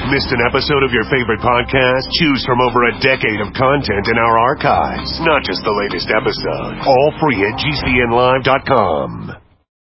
Missed an episode of your favorite podcast? Choose from over a decade of content in our archives. Not just the latest episode. All free at GCNlive.com.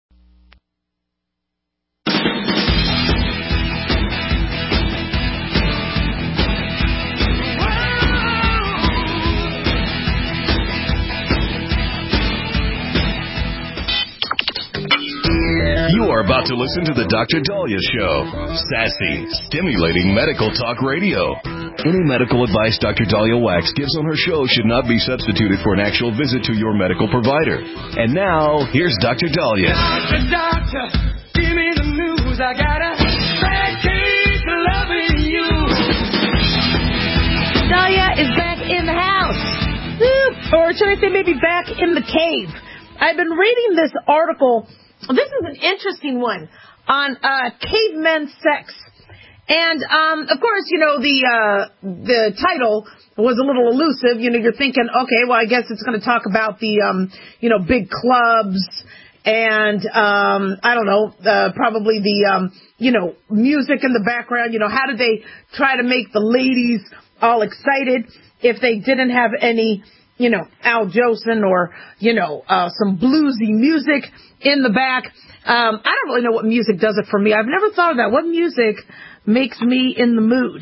You are about to listen to the Dr. Daliah Show. Sassy, stimulating medical talk radio. Any medical advice Dr. Daliah Wax gives on her show should not be substituted for an actual visit to your medical provider. And now, here's Dr. Daliah. Doctor, give me the news. I got a bad case of loving you. Daliah is back in the house. Or should I say maybe back in the cave. I've been reading this article. This is an interesting one on cavemen sex. And, of course, you know, the title was a little elusive. You know, you're thinking, okay, well, I guess it's going to talk about the, big clubs and, I don't know, probably the, music in the background. You know, how did they try to make the ladies all excited if they didn't have any, Al Jolson or, some bluesy music in the back. I don't really know what music does it for me. I've never thought of that. What music makes me in the mood?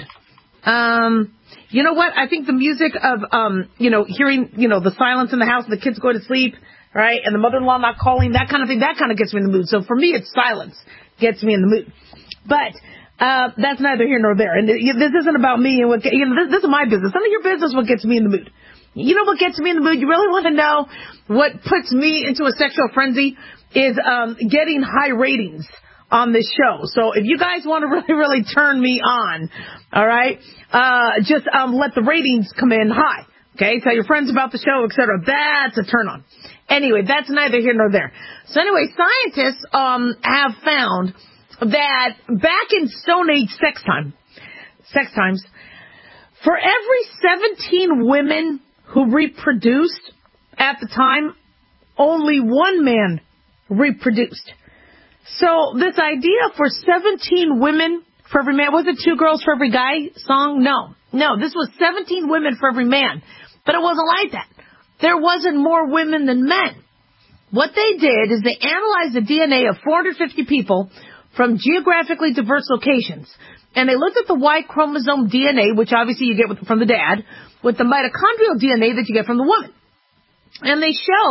You know what? I think the music of, hearing, the silence in the house and the kids go to sleep, right? And the mother-in-law not calling, that kind of thing, that kind of gets me in the mood. So for me, it's silence gets me in the mood. But, that's neither here nor there. And this isn't about me and this is my business. None of your business what gets me in the mood. You know what gets me in the mood? You really want to know what puts me into a sexual frenzy is getting high ratings on this show. So if you guys want to really, really turn me on, all right, just let the ratings come in high. Okay, tell your friends about the show, etc. That's a turn on. Anyway, that's neither here nor there. So anyway, scientists have found that back in Stone Age sex times, for every 17 women who reproduced at the time, only one man reproduced. So this idea for 17 women for every man, was it 2 girls for every guy song? No, this was 17 women for every man. But it wasn't like that. There wasn't more women than men. What they did is they analyzed the DNA of 450 people from geographically diverse locations. And they looked at the Y chromosome DNA, which obviously you get from the dad, with the mitochondrial DNA that you get from the woman. And they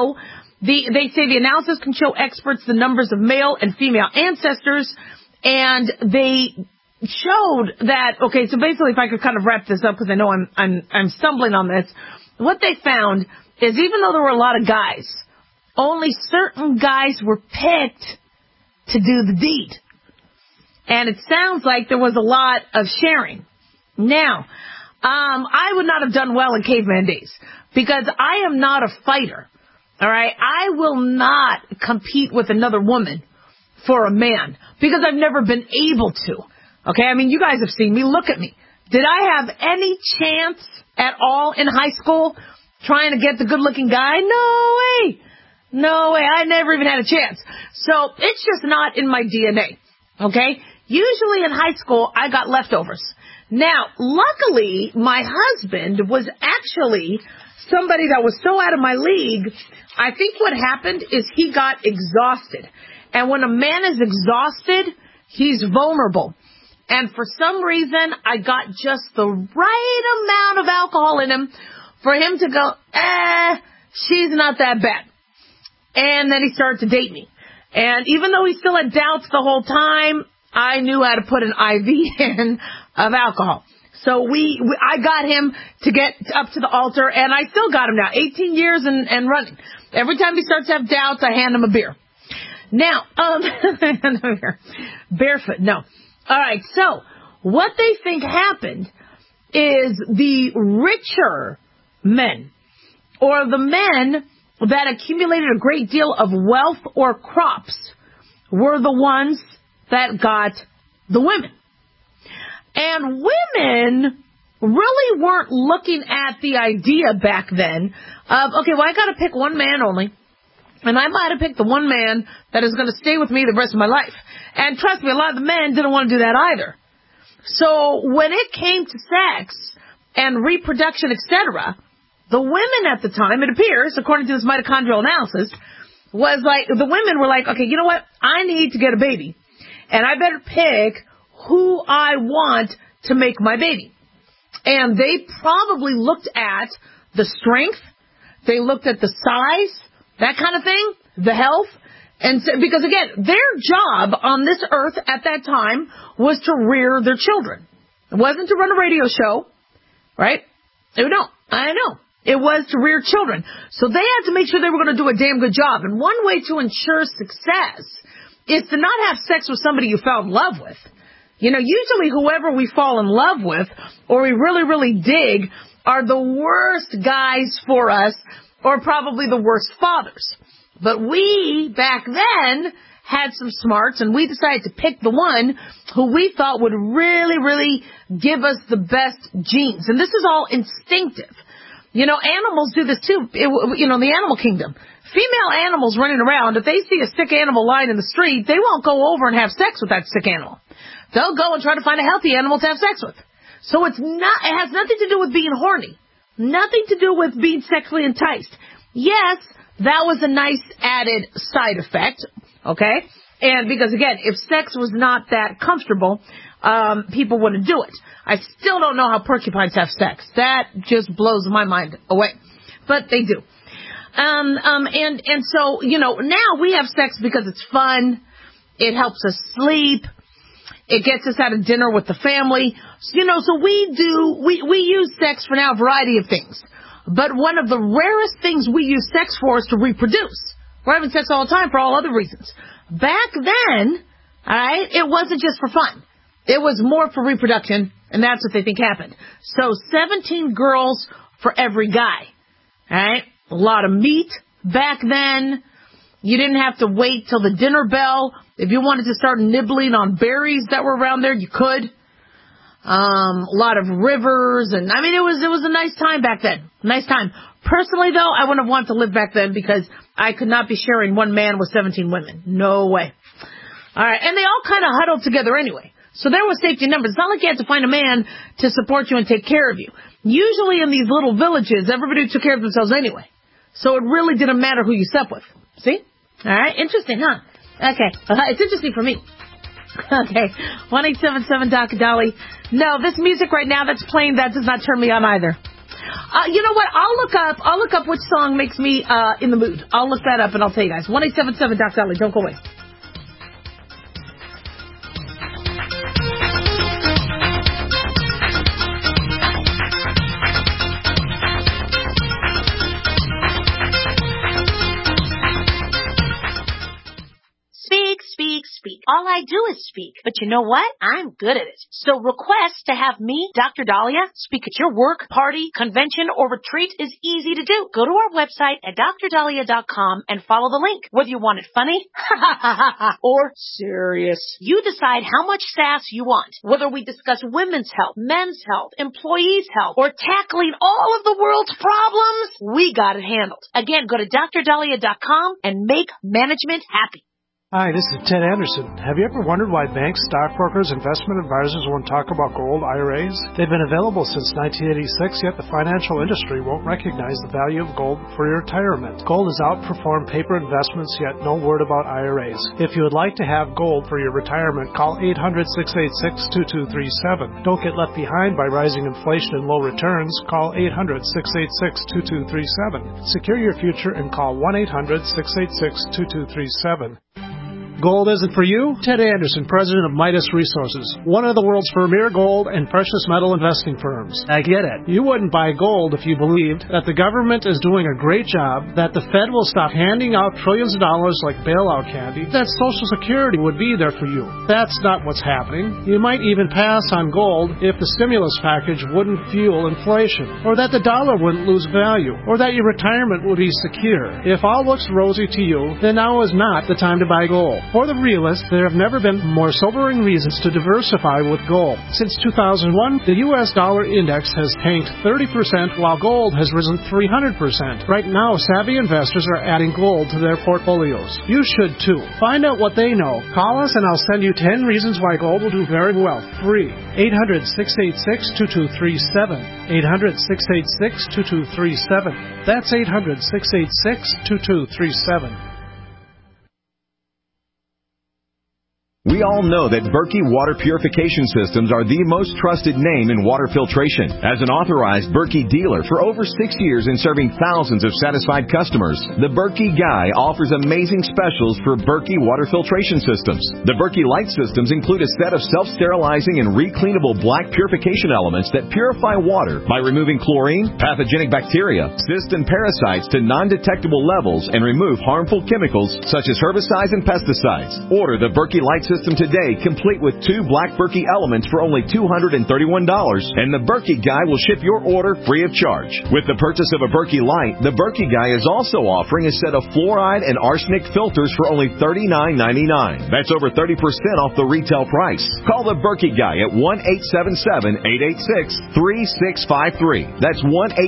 say the analysis can show experts the numbers of male and female ancestors, and they showed that, okay, so basically if I could kind of wrap this up because I know I'm stumbling on this, what they found is even though there were a lot of guys, only certain guys were picked to do the deed. And it sounds like there was a lot of sharing. Now, I would not have done well in caveman days because I am not a fighter. All right. I will not compete with another woman for a man because I've never been able to. Okay. I mean, you guys have seen me. Look at me. Did I have any chance at all in high school trying to get the good looking guy? No way. I never even had a chance. So it's just not in my DNA. Okay. Usually in high school, I got leftovers. Now, luckily, my husband was actually somebody that was so out of my league. I think what happened is he got exhausted. And when a man is exhausted, he's vulnerable. And for some reason, I got just the right amount of alcohol in him for him to go, she's not that bad. And then he started to date me. And even though he still had doubts the whole time, I knew how to put an IV in of alcohol. So I got him to get up to the altar, and I still got him now, 18 years and running. Every time he starts to have doubts, I hand him a beer. Now, barefoot, no. All right, so what they think happened is the richer men, or the men that accumulated a great deal of wealth or crops, were the ones that got the women. And women really weren't looking at the idea back then of, okay, well, I got to pick one man only. And I might have picked the one man that is going to stay with me the rest of my life. And trust me, a lot of the men didn't want to do that either. So when it came to sex and reproduction, etc., the women at the time, it appears, according to this mitochondrial analysis, was like, the women were like, okay, you know what? I need to get a baby, and I better pick who I want to make my baby. And they probably looked at the strength, they looked at the size, that kind of thing, the health, and so, because again, their job on this earth at that time was to rear their children. It wasn't to run a radio show, right? No, I know. It was to rear children. So they had to make sure they were going to do a damn good job. And one way to ensure success is to not have sex with somebody you fell in love with. You know, usually whoever we fall in love with or we really, really dig are the worst guys for us or probably the worst fathers. But we, back then, had some smarts, and we decided to pick the one who we thought would really, really give us the best genes. And this is all instinctive. You know, animals do this too, in the animal kingdom. Female animals running around, if they see a sick animal lying in the street, they won't go over and have sex with that sick animal. They'll go and try to find a healthy animal to have sex with. So it has nothing to do with being horny. Nothing to do with being sexually enticed. Yes, that was a nice added side effect, okay? And because, again, if sex was not that comfortable, people wouldn't do it. I still don't know how porcupines have sex. That just blows my mind away. But they do. And so, now we have sex because it's fun. It helps us sleep. It gets us out of dinner with the family. So we use sex for now a variety of things. But one of the rarest things we use sex for is to reproduce. We're having sex all the time for all other reasons. Back then, all right, it wasn't just for fun. It was more for reproduction, and that's what they think happened. So 17 girls for every guy. All right? A lot of meat back then. You didn't have to wait till the dinner bell. If you wanted to start nibbling on berries that were around there, you could. A lot of rivers, and I mean, it was a nice time back then. Nice time. Personally, though, I wouldn't have wanted to live back then because I could not be sharing one man with 17 women. No way. All right, and they all kind of huddled together anyway. So there was safety in numbers. It's not like you had to find a man to support you and take care of you. Usually in these little villages, everybody took care of themselves anyway. So it really didn't matter who you slept with. See? All right, interesting, huh? Okay, it's interesting for me. Okay, 1-877-Dr. No, this music right now that's playing, that does not turn me on either. You know what? I'll look up which song makes me in the mood. I'll look that up and I'll tell you guys. 1-877-Dr. Don't go away. Speak. All I do is speak. But you know what? I'm good at it. So request to have me, Dr. Dahlia, speak at your work, party, convention, or retreat is easy to do. Go to our website at drdahlia.com and follow the link. Whether you want it funny or serious. You decide how much sass you want. Whether we discuss women's health, men's health, employees' health, or tackling all of the world's problems, we got it handled. Again, go to drdahlia.com and make management happy. Hi, this is Ted Anderson. Have you ever wondered why banks, stockbrokers, investment advisors won't talk about gold IRAs? They've been available since 1986, yet the financial industry won't recognize the value of gold for your retirement. Gold has outperformed paper investments, yet no word about IRAs. If you would like to have gold for your retirement, call 800-686-2237. Don't get left behind by rising inflation and low returns. Call 800-686-2237. Secure your future and call 1-800-686-2237. Gold isn't for you? Ted Anderson, president of Midas Resources, one of the world's premier gold and precious metal investing firms. I get it. You wouldn't buy gold if you believed that the government is doing a great job, that the Fed will stop handing out trillions of dollars like bailout candy, that Social Security would be there for you. That's not what's happening. You might even pass on gold if the stimulus package wouldn't fuel inflation, or that the dollar wouldn't lose value, or that your retirement would be secure. If all looks rosy to you, then now is not the time to buy gold. For the realist, there have never been more sobering reasons to diversify with gold. Since 2001, the U.S. dollar index has tanked 30%, while gold has risen 300%. Right now, savvy investors are adding gold to their portfolios. You should too. Find out what they know. Call us and I'll send you 10 reasons why gold will do very well. Free. 800-686-2237. 800-686-2237. That's 800-686-2237. We all know that Berkey Water Purification Systems are the most trusted name in water filtration. As an authorized Berkey dealer for over 6 years and serving thousands of satisfied customers, the Berkey Guy offers amazing specials for Berkey Water Filtration Systems. The Berkey Light Systems include a set of self-sterilizing and recleanable black purification elements that purify water by removing chlorine, pathogenic bacteria, cysts, and parasites to non-detectable levels and remove harmful chemicals such as herbicides and pesticides. Order the Berkey Light System today, complete with 2 black Berkey elements for only $231, and the Berkey Guy will ship your order free of charge. With the purchase of a Berkey Light, the Berkey Guy is also offering a set of fluoride and arsenic filters for only $39.99. That's over 30% off the retail price. Call the Berkey Guy at 1-877-886-3653. That's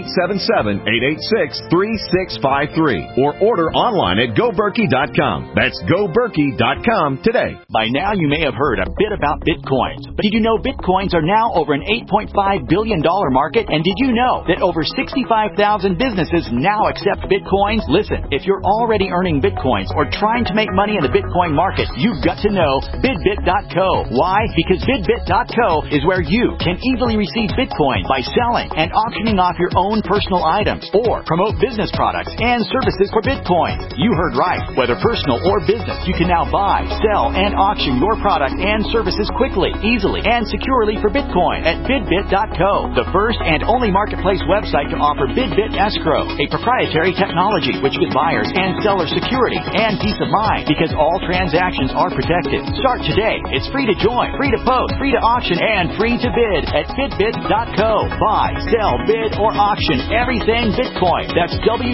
1-877-886-3653. Or order online at GoBerkey.com. That's GoBerkey.com today. By now, you may have heard a bit about Bitcoins. But did you know Bitcoins are now over an $8.5 billion market? And did you know that over 65,000 businesses now accept Bitcoins? Listen, if you're already earning Bitcoins or trying to make money in the Bitcoin market, you've got to know BidBit.co. Why? Because BidBit.co is where you can easily receive Bitcoin by selling and auctioning off your own personal items or promote business products and services for Bitcoin. You heard right. Whether personal or business, you can now buy, sell, and auction your product and services quickly, easily, and securely for Bitcoin at BidBit.co, the first and only marketplace website to offer BidBit Escrow, a proprietary technology which gives buyers and sellers security and peace of mind because all transactions are protected. Start today. It's free to join, free to post, free to auction, and free to bid at BidBit.co. Buy, sell, bid, or auction everything Bitcoin. That's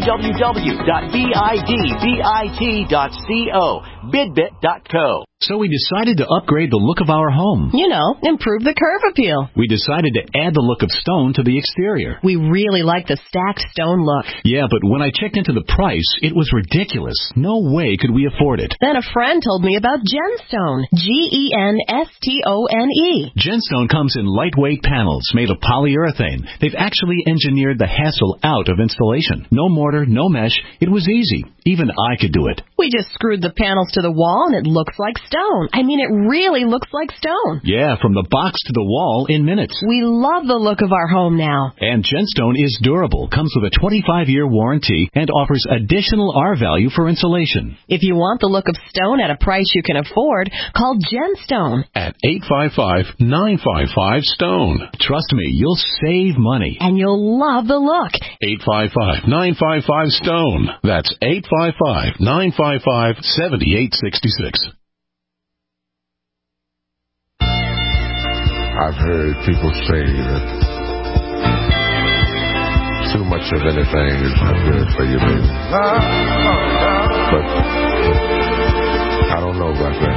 www.bidbit.co. BidBit.co. So we decided to upgrade the look of our home. You know, improve the curb appeal. We decided to add the look of stone to the exterior. We really like the stacked stone look. Yeah, but when I checked into the price, it was ridiculous. No way could we afford it. Then a friend told me about Genstone. Genstone. Genstone comes in lightweight panels made of polyurethane. They've actually engineered the hassle out of installation. No mortar, no mesh. It was easy. Even I could do it. We just screwed the panels to the wall and it looks like stone. I mean, it really looks like stone. Yeah, from the box to the wall in minutes. We love the look of our home now. And Genstone is durable, comes with a 25-year warranty, and offers additional R value for insulation. If you want the look of stone at a price you can afford, call Genstone at 855-955-STONE. Trust me, you'll save money. And you'll love the look. 855-955-STONE. That's 855-955-7866. I've heard people say that too much of anything is not good for you, baby. But I don't know about that.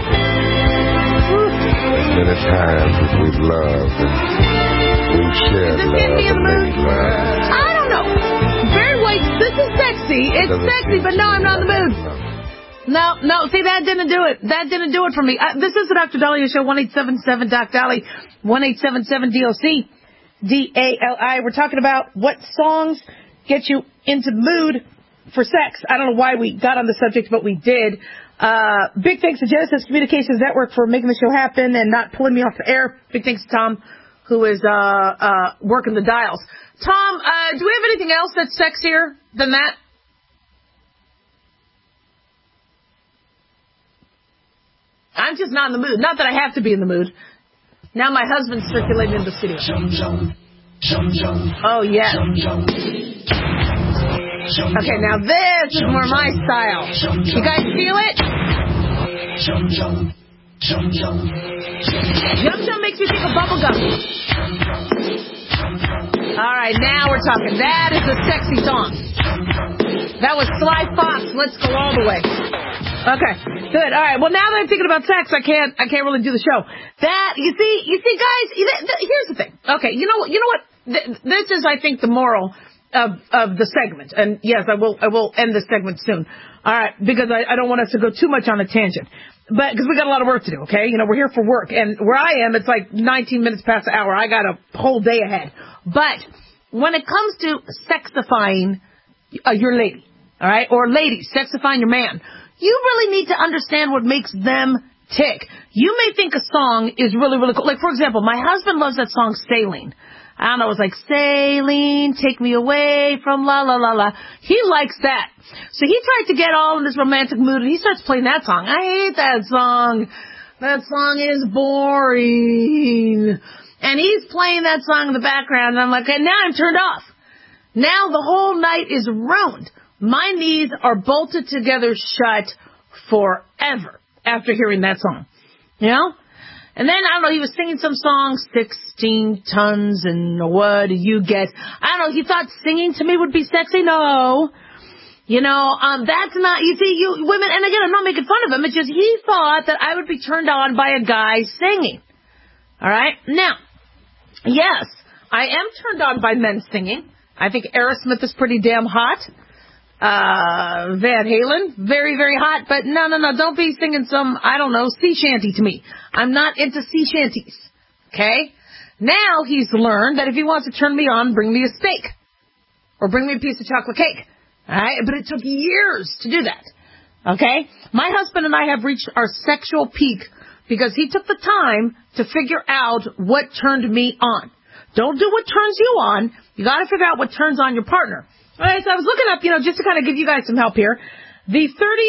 As many times as we've loved and we've shared love and made love. I don't know. Barry White, this is sexy. It's sexy, but no, I'm not in the mood. No, see, that didn't do it. That didn't do it for me. This is the Dr. Dahlia Show, 1-877-DOC-DALI, 1-877-DOC, DALI. We're talking about what songs get you into the mood for sex. I don't know why we got on the subject, but we did. Big thanks to Genesis Communications Network for making the show happen and not pulling me off the air. Big thanks to Tom, who is working the dials. Tom, do we have anything else that's sexier than that? I'm just not in the mood. Not that I have to be in the mood. Now my husband's circulating in the studio. Oh, yeah. Okay, now this is more my style. You guys feel it? Jum Jum makes me think of bubblegum. All right, now we're talking. That is a sexy song. That was Sly Fox. Let's go all the way. Okay. Good. All right. Well, now that I'm thinking about sex, I can't really do the show. That you see, guys. Here's the thing. Okay. You know what? This is, I think, the moral of the segment. And yes, I will end this segment soon. All right, because I don't want us to go too much on a tangent. But because we got a lot of work to do. Okay. We're here for work, and where I am, it's like 19 minutes past the hour. I got a whole day ahead. But when it comes to sexifying your lady, all right, or ladies sexifying your man, you really need to understand what makes them tick. You may think a song is really, really cool. Like, for example, my husband loves that song, Sailing. I don't know, it's like, Sailing, take me away from la, la, la, la. He likes that. So he tried to get all in this romantic mood, and he starts playing that song. I hate that song. That song is boring. And he's playing that song in the background, and I'm like, and now I'm turned off. Now the whole night is ruined. My knees are bolted together shut forever after hearing that song. And then, I don't know, he was singing some song, 16 tons and what do you get? I don't know, he thought singing to me would be sexy. No. That's not, you see, you women, and again, I'm not making fun of him, it's just he thought that I would be turned on by a guy singing. All right? Now, yes, I am turned on by men singing. I think Aerosmith is pretty damn hot. Van Halen, very, very hot, but no, don't be singing some, I don't know, sea shanty to me. I'm not into sea shanties, okay? Now he's learned that if he wants to turn me on, bring me a steak, or bring me a piece of chocolate cake, alright? But it took years to do that, okay? My husband and I have reached our sexual peak because he took the time to figure out what turned me on. Don't do what turns you on, you gotta figure out what turns on your partner. All right, so I was looking up, just to kind of give you guys some help here, the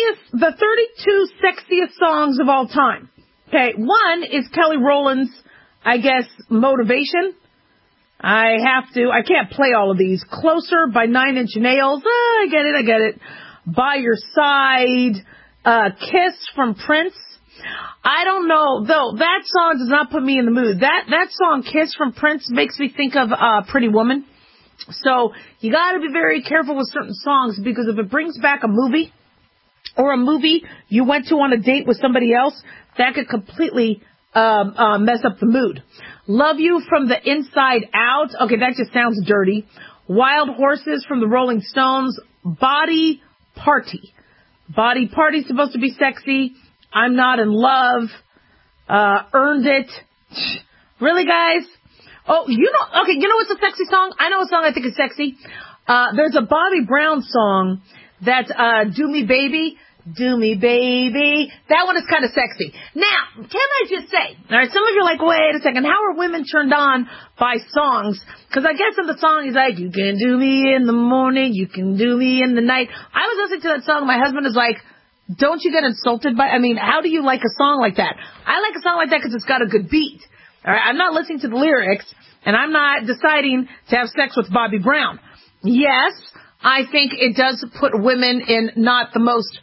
32 sexiest songs of all time. Okay, one is Kelly Rowland's, I guess, Motivation. I can't play all of these. Closer by 9 Inch Nails. I get it. By Your Side. Kiss from Prince. I don't know, though, that song does not put me in the mood. That song, Kiss from Prince, makes me think of Pretty Woman. So you got to be very careful with certain songs, because if it brings back a movie or a movie you went to on a date with somebody else, that could completely mess up the mood. Love You from the Inside Out. Okay, that just sounds dirty. Wild Horses from the Rolling Stones. Body Party. Body Party's supposed to be sexy. I'm Not in Love. Earned It. Really, guys? Oh, you know what's a sexy song? I know a song I think is sexy. There's a Bobby Brown song that's, Do Me Baby. Do Me Baby. That one is kind of sexy. Now, can I just say, alright, some of you are like, wait a second, how are women turned on by songs? Because I guess in the song he's like, you can do me in the morning, you can do me in the night. I was listening to that song, my husband is like, don't you get insulted by, how do you like a song like that? I like a song like that because it's got a good beat. All right, I'm not listening to the lyrics, and I'm not deciding to have sex with Bobby Brown. Yes, I think it does put women in not the most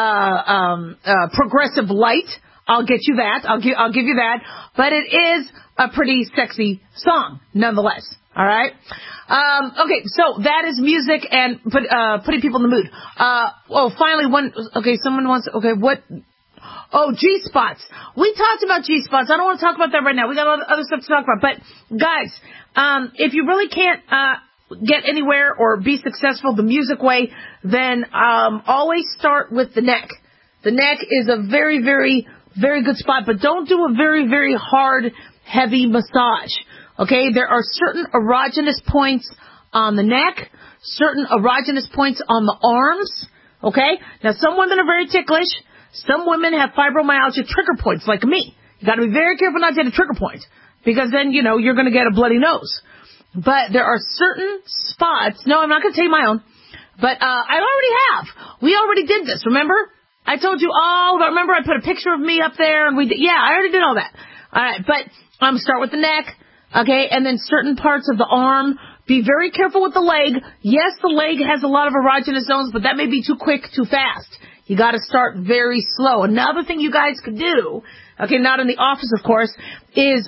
progressive light. I'll get you that. I'll give you that. But it is a pretty sexy song, nonetheless. All right. Okay, so that is music and putting people in the mood. Finally, someone wants. Okay, what? Oh, G-spots. We talked about G-spots. I don't want to talk about that right now. We got other stuff to talk about. But, guys, if you really can't get anywhere or be successful the music way, then always start with the neck. The neck is a very, very, very good spot. But don't do a very, very hard, heavy massage. Okay? There are certain erogenous points on the neck, certain erogenous points on the arms. Okay? Now, some women are very ticklish. Some women have fibromyalgia trigger points, like me. You got to be very careful not to hit a trigger point, because then, you're going to get a bloody nose. But there are certain spots. No, I'm not going to tell you my own. But I already have. We already did this, remember? I told you all about, remember I put a picture of me up there, and I already did all that. All right, but start with the neck, okay, and then certain parts of the arm. Be very careful with the leg. Yes, the leg has a lot of erogenous zones, but that may be too quick, too fast. You got to start very slow. Another thing you guys could do, okay, not in the office, of course, is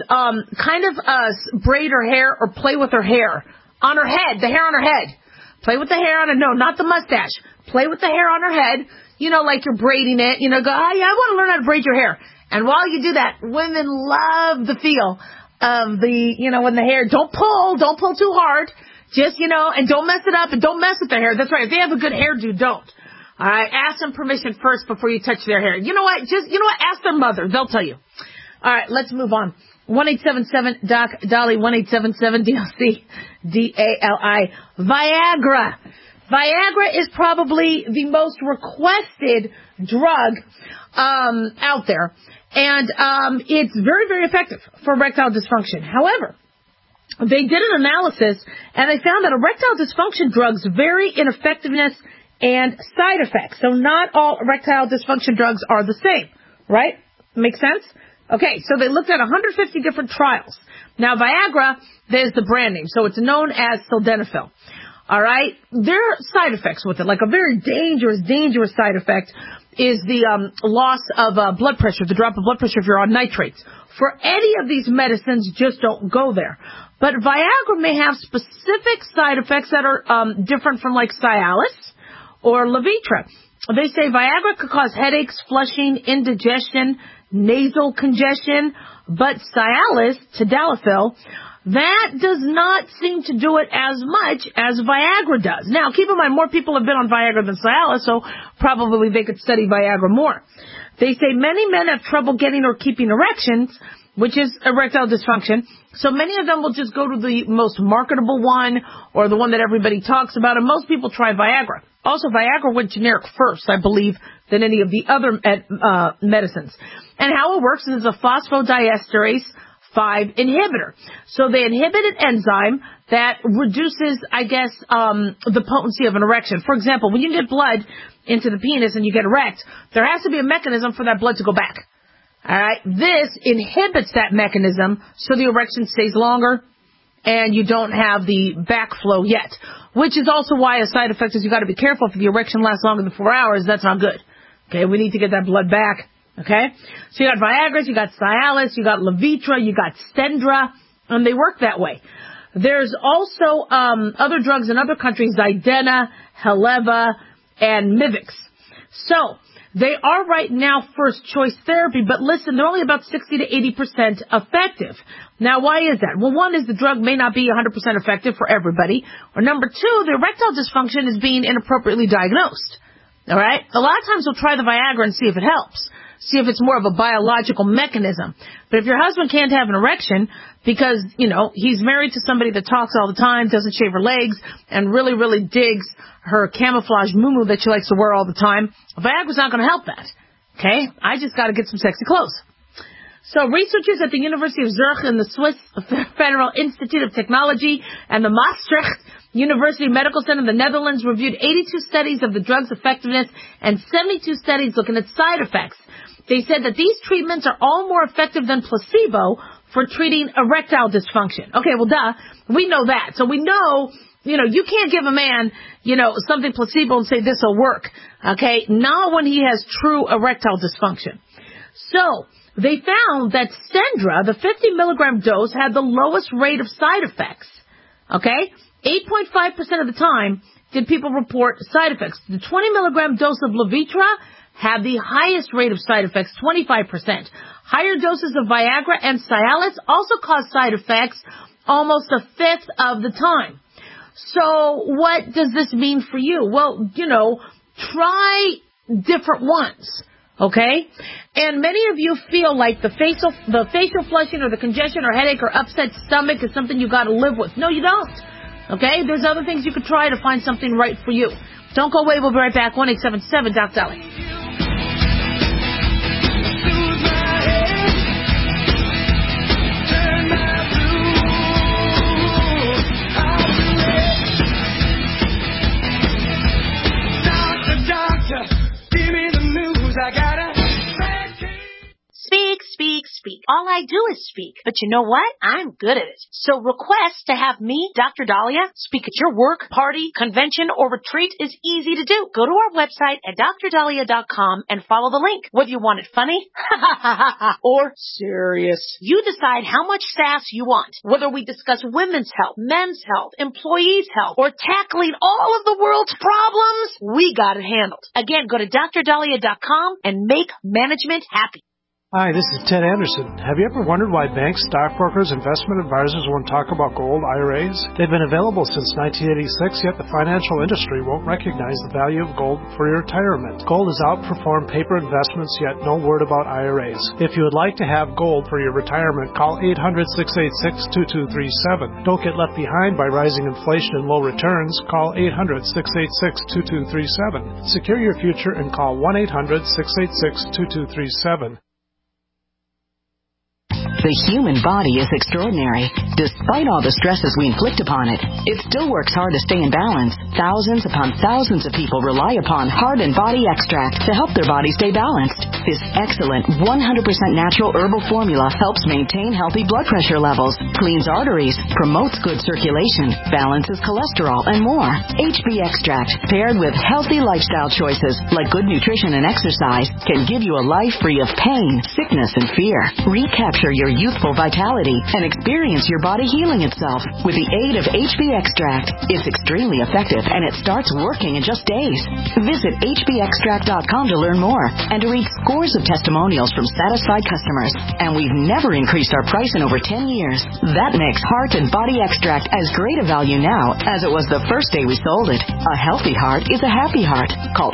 braid her hair or play with her hair the hair on her head. Play with the hair on her, no, not the mustache. Play with the hair on her head. like you're braiding it, go, oh, yeah, I want to learn how to braid your hair. And while you do that, women love the feel of when the hair, don't pull too hard. Just, and don't mess it up and don't mess with their hair. That's right. If they have a good hairdo, don't. All right. Ask them permission first before you touch their hair. You know what? Ask their mother. They'll tell you. All right. Let's move on. 1-877-DOC-DOLLY, 1-877-DOC-DALI. Viagra. Viagra is probably the most requested drug out there. And it's very, very effective for erectile dysfunction. However, they did an analysis, and they found that erectile dysfunction drugs vary in effectiveness and side effects. So not all erectile dysfunction drugs are the same, right? Make sense? Okay, so they looked at 150 different trials. Now, Viagra, there's the brand name, so it's known as sildenafil. All right? There are side effects with it, like a very dangerous side effect is the loss of blood pressure, the drop of blood pressure if you're on nitrates. For any of these medicines, just don't go there. But Viagra may have specific side effects that are different from like Cialis or Levitra. They say Viagra could cause headaches, flushing, indigestion, nasal congestion, but Cialis, tadalafil, that does not seem to do it as much as Viagra does. Now, keep in mind, more people have been on Viagra than Cialis, so probably they could study Viagra more. They say many men have trouble getting or keeping erections, which is erectile dysfunction. So many of them will just go to the most marketable one or the one that everybody talks about, and most people try Viagra. Also, Viagra went generic first, I believe, than any of the other medicines. And how it works is it's a phosphodiesterase 5 inhibitor. So they inhibit an enzyme that reduces, the potency of an erection. For example, when you get blood into the penis and you get erect, there has to be a mechanism for that blood to go back. All right? This inhibits that mechanism so the erection stays longer and you don't have the backflow yet, which is also why a side effect is you got to be careful. If the erection lasts longer than 4 hours, that's not good. Okay? We need to get that blood back. Okay? So you got Viagra, you got Cialis, you got Levitra, you got Stendra, and they work that way. There's also other drugs in other countries, Zydena, Heleva, and Mivix. So they are right now first choice therapy, but listen, they're only about 60 to 80% effective. Now, why is that? Well, one is the drug may not be 100% effective for everybody, or number two, the erectile dysfunction is being inappropriately diagnosed. All right? A lot of times we'll try the Viagra and see if it helps. See if it's more of a biological mechanism. But if your husband can't have an erection because, he's married to somebody that talks all the time, doesn't shave her legs, and really, really digs her camouflage muumuu that she likes to wear all the time, Viagra's not going to help that. Okay? I just got to get some sexy clothes. So researchers at the University of Zurich and the Swiss Federal Institute of Technology and the Maastricht University Medical Center in the Netherlands reviewed 82 studies of the drug's effectiveness and 72 studies looking at side effects. They said that these treatments are all more effective than placebo for treating erectile dysfunction. Okay, well, duh. We know that. So we know, you can't give a man, something placebo and say this will work. Okay? Not when he has true erectile dysfunction. So they found that Stendra, the 50 milligram dose, had the lowest rate of side effects. Okay? 8.5% of the time did people report side effects. The 20 milligram dose of Levitra had the highest rate of side effects, 25%. Higher doses of Viagra and Cialis also cause side effects almost a fifth of the time. So what does this mean for you? Well, try different ones, okay? And many of you feel like the facial flushing or the congestion or headache or upset stomach is something you got to live with. No, you don't. Okay? There's other things you could try to find something right for you. Don't go away. We'll be right back. 1-877-DOC-DOLLY. Speak. all I do is speak. But you know what? I'm good at it. So request to have me, Dr. Dahlia, speak at your work, party, convention, or retreat is easy to do. Go to our website at drdahlia.com and follow the link. Whether you want it funny or serious, you decide how much sass you want. Whether we discuss women's health, men's health, employees' health, or tackling all of the world's problems, we got it handled. Again, go to drdahlia.com and make management happy. Hi, this is Ted Anderson. Have you ever wondered why banks, stockbrokers, investment advisors won't talk about gold IRAs? They've been available since 1986, yet the financial industry won't recognize the value of gold for your retirement. Gold has outperformed paper investments, yet no word about IRAs. If you would like to have gold for your retirement, call 800-686-2237. Don't get left behind by rising inflation and low returns. Call 800-686-2237. Secure your future and call 1-800-686-2237. The human body is extraordinary. Despite all the stresses we inflict upon it, it still works hard to stay in balance. Thousands upon thousands of people rely upon Heart and Body Extract to help their body stay balanced. This excellent 100% natural herbal formula helps maintain healthy blood pressure levels, cleans arteries, promotes good circulation, balances cholesterol, and more. HB Extract, paired with healthy lifestyle choices like good nutrition and exercise, can give you a life free of pain, sickness, and fear. Recapture your youthful vitality and experience your body healing itself with the aid of HB Extract. It's extremely effective and it starts working in just days. Visit hbextract.com to learn more and to read scores of testimonials from satisfied customers. And we've never increased our price in over 10 years. That makes Heart and Body Extract as great a value now as it was the first day we sold it. A healthy heart is a happy heart. Call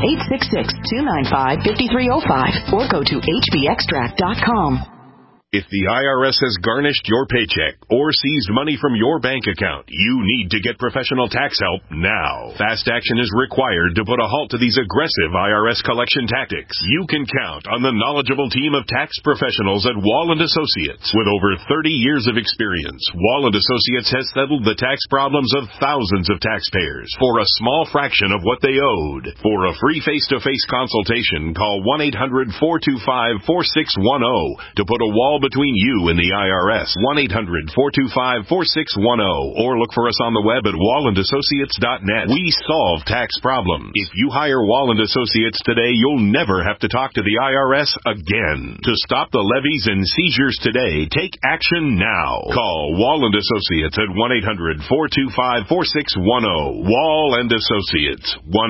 866-295-5305 or go to hbextract.com. If the IRS has garnished your paycheck or seized money from your bank account, you need to get professional tax help now. Fast action is required to put a halt to these aggressive IRS collection tactics. You can count on the knowledgeable team of tax professionals at Wall & Associates. With over 30 years of experience, Wall & Associates has settled the tax problems of thousands of taxpayers for a small fraction of what they owed. For a free face-to-face consultation, call 1-800-425-4610 to put a wall between you and the IRS. 1-800-425-4610 or look for us on the web at wallandassociates.net. We solve tax problems. If you hire Wall & Associates today, you'll never have to talk to the IRS again. To stop the levies and seizures today, take action now. Call Wall & Associates at 1-800-425-4610. Wall & Associates.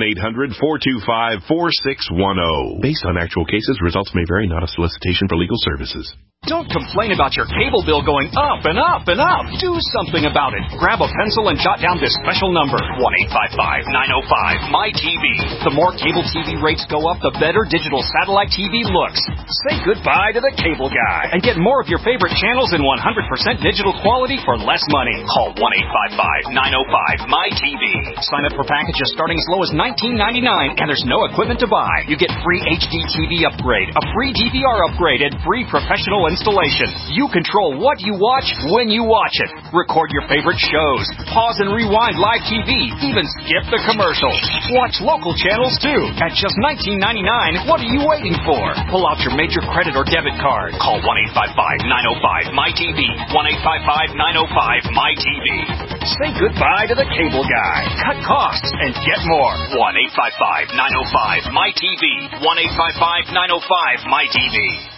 1-800-425-4610. Based on actual cases, results may vary, not a solicitation for legal services. Don't complain about your cable bill going up and up and up. Do something about it. Grab a pencil and jot down this special number, 1-855-905-MY-TV. The more cable TV rates go up, the better digital satellite TV looks. Say goodbye to the cable guy and get more of your favorite channels in 100% digital quality for less money. Call 1-855-905-MY-TV. Sign up for packages starting as low as $19.99 and there's no equipment to buy. You get free HD TV upgrade, a free DVR upgrade, and free professional installation. You control what you watch when you watch it. Record your favorite shows. Pause and rewind live TV. Even skip the commercials. Watch local channels too. At just $19.99, what are you waiting for? Pull out your major credit or debit card. Call 1-855-905-MY-TV. 1-855-905-MY-TV. Say goodbye to the cable guy. Cut costs and get more. 1-855-905-MY-TV. 1-855-905-MY-TV.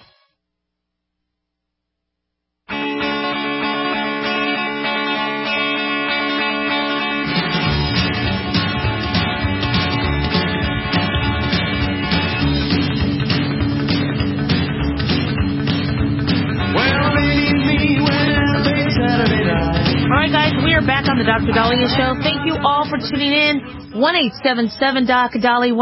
All right, guys, we are back on the Dr. Dahlia Show. Thank you all for tuning in. 1-877-DOC-DALI,